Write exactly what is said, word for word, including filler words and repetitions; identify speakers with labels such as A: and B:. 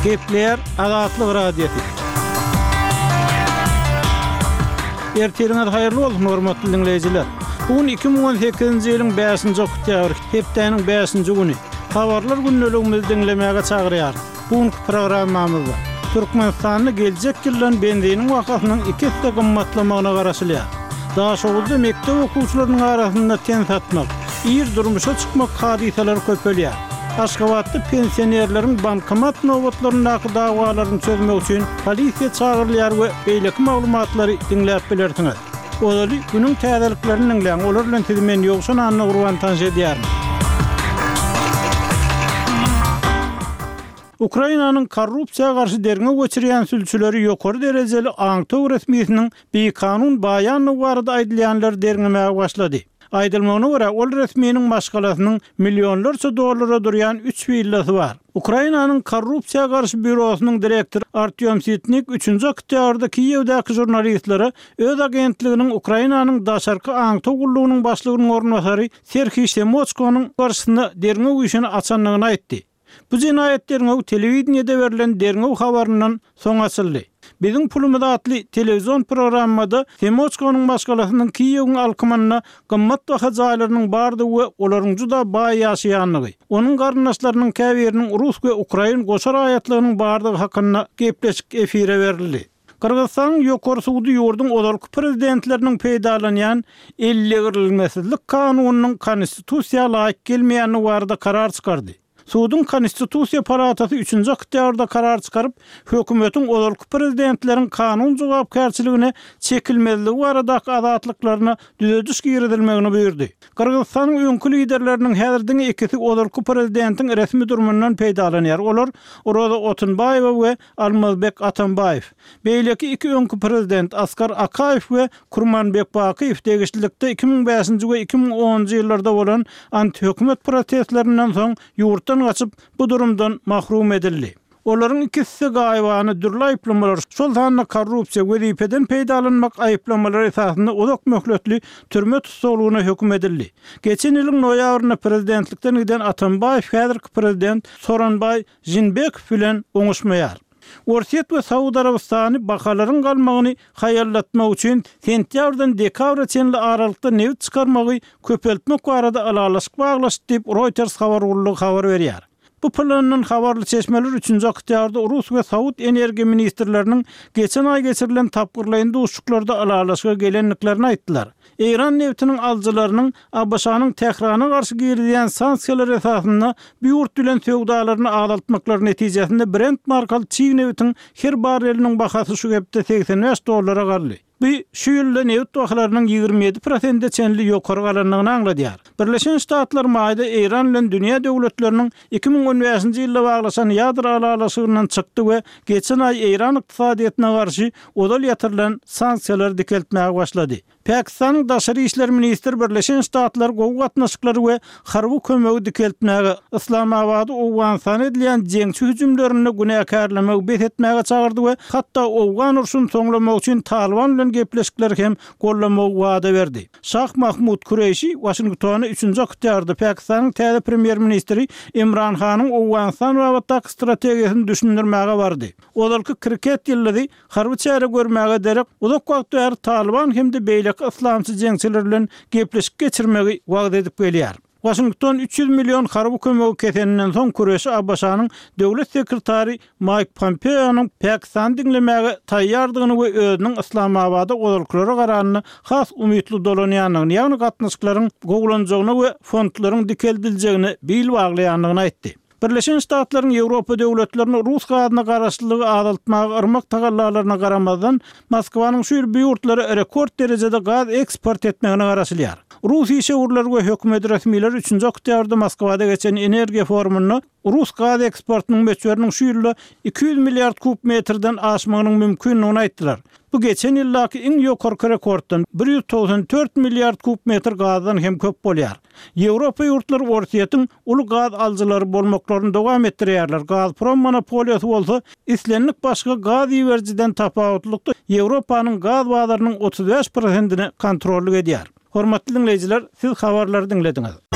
A: Kepler Azatlyk Radiosu. Erteliňiz haýyrly bolsun hormatly dinleýijiler. Bugün iki bin on sekizinji ýylyň beşinji oktýabr, hepdeniň beşinji güni. Habarlar günneligimizi dinlemäge çagyrýar. Bugünkü programmamyzda Türkmenistanyň geljek ýyllaryň benziniň wakatynyň iki hisse gymmatlamagyna garaşylýar. Daha şowulda mekdep okuwçylarynyň arasynda ten satmak, ýer durmuşa çykmak hadiseleri köpelýär. Aşgabatda pensionerleriň bankomat nowbatlaryna dawalaryny çözmek üçin polisiýa çagyrylýar we beýleki maglumatlary dinläp bilersiňiz. Olaly günüň täzeliklerini dinleýän, olar bilen tizmen ýokşan anna gurban tanş edýär. Ukrainanyň korrupsiýaga garşy derňe geçirýän sülçüleri ýokary derejeli Aňtow resmiýetiniň bir kanun baýany barada aýdylýanlar derňemäge başlady. Aýdylmagyna görä, ol resmiýetiň maşgalasynyň millionlarça dollara durýan üç villasy bar. Ukrainanyň korrupsiýaga garşy bürosynyň direktory Artyom Sitnik üçinji oktýabrda Kiýewdäki jurnalistlere öz agentliginiň Ukrainanyň daşarky Aňtow gullugynyň başlygynyň ornbasary Serhiy Semochkonyň garşysyna derňe güýşini açanlygyny aýtdy. Bu jinayetleriniň telewizionyada berilen derňe habaryndan soň açyldy. Bizim pulumda atly telewizyon programmada Semochkonyň başgalasynyň Kiýewiň alkymanyna gymmat baha jaýlarynyň bardygy we olaryň juda baý ýaşaýanlygy, onuň garyndaşlarynyň käbiriniň Rus we Ukrain goşar aýatlygynyň bardygy hakynda gepleşik efire berildi. Kırgızstan ýokary suwdy ýurduň olarky prezidentleriniň peýdalanýan elligirilmesizlik kanunynyň konstitusiýaga laýyk gelmeýäni barada karar çykardy. Suwdyň konstitusiýa palatasy üçinji oktýabrda karar çykaryp, hökümetiň olarky prezidentleriň kanun jogapkärçiligine çekilmezligi baradaky azatlyklaryna düzediş giridilmegini buyurdy. Kırgızstanyň öňkü liderleriniň häzirden ikisi olarky prezidentiň resmi durumundan peýdalanýar. Olar Roza Otunbayewa we Almazbek Atambayew. Beýleki iki öňkü prezident Askar Akayew we Kurmanbek Bakiyew degişlikde iki bin beşinji we iki bin onunji ýyllarda bolan anti-hökümet protestlerinden soň ýurtdan gaçyp bu durumdan mahrum edildi. Olaryň ikisi gaýbany dürli aýplamalar, şol sanly korrupsiýa we ripeden peýdalanmak aýplamalary esasynda uzak möhletli türme tutulgyna hökm edildi. Geçen ýylyň noýabryna prezidentlikden giden Atambayew häzirki prezident Soronbay Jinbekov bilen oňuşmaýar. Orsiýet we Saudy Arabystany bakalaryň galmagyny haýallatmak üçin sentýabrdan dekabra çenli aralykda newt çykarmagy köpeltmek barada alalaşyk baglaşdy diýip Reuters habar gurulugy habar berýär. Bu planyň habarly çeşmeler üçinji oktýabrda Rus we Saud energiýa ministrleriniň geçen aý geçirilen tapgyrlaýynda uşuklarda alalaşyga gelenliklerini aýtdylar. İran neftiniň aljylarynyň A B Ş'nyň Tehrana garşy girilýän sanksiýalar esasynda bu ýurt bilen söwdalaryny azaltmaklary netijesinde Brent markaly çiň neftiň her barreliniň bahasy şu gepde seksen beş dollara garly. Bu şu ýylda neft bahalarynyň ýygrimi ýedi prosent çenli ýokary galanlygyny aňladýar. Birleşen Ştatlar maýda Iran bilen dünýä döwletleriniň iki bin on beşinji ýylda baglaşan ýadro alalaşygynyň çykdy we geçen aý Iran ykdysadyýatyna garşy odal ýatyrylan sanksiýalar dikeltmäge başlady. Pakistanyň daşary işler ministri Birleşen Ştatlar gowy gatnaşyklary we harby kömegi dikeltmäge Islamabady Owganystan edilen jeňçi hüjümlerini günäkärlemek bethetmäge çagyrdy we hatda Owgan urşuny soňlamak üçin Taliban bilen gepleşikler hem gollamagy wada berdi. Şah Mahmud Kureyşi Washingtony üçinji oktýabrda Pakistanyň täze premier ministri Imran Khanyň Owganystan babatak strategiýasyny düşündirmäge bardy. Olarky kriket ýyllady harby çäre görmäge derek uzak wagtlar Taliban hemde beýleki islamçy jeňçiler bilen gepleşik geçirmegi wagt edip gelýär. Washington üç yüz milyon harby kömegi keseninden soň Kureşi A B Ş'nyň döwlet sekretary Mike Pompeo'nyň Pakistan dinlemäge taýýardygyny we özüniň Islamabada olarklara garanyny has umytly dolanýanlygyny, ýagny gatnaşyklaryň gowlanjagyny we fondlaryň dikeldilýägini bil baglaýanlygyny aýtdy. Birleşen Ştatlaryň Ýewropa döwletlerini Rus gazyna garaşlylygy azaltmagy ırmak tagallalaryna garamazdan Moskwanyň şu ýyl bu ýurtlary rekord derejede gaz eksport etmegine garaşylýar. Rus işgörleri we hökümet resmiýetleri üçinji oktýabrda Moskwada geçen energiýa forumuny Rus gaz eksportynyň meçberiniň şu ýylda iki yüz milliard kub metrden aşmagynyň mümkinligini aýtdylar. Bu geçen ýyldaky iň ýokarky rekorddan bir yüz toksan dört milliard kub metr gazdan hem köp bolýar. Ýewropa ýurtlary orsiýetiň uly gaz aljylary bolmaklaryny dowam etdirýärler. Gazprom monopoliýasy bolsa, islenlik başga gaz ýeberjiden tapawatlykda Ýewropanyň gaz bazarynın otuz beş prosentini kontrolly edýär. Hormatly dinleýijiler, siz habarlary dinlediňiz.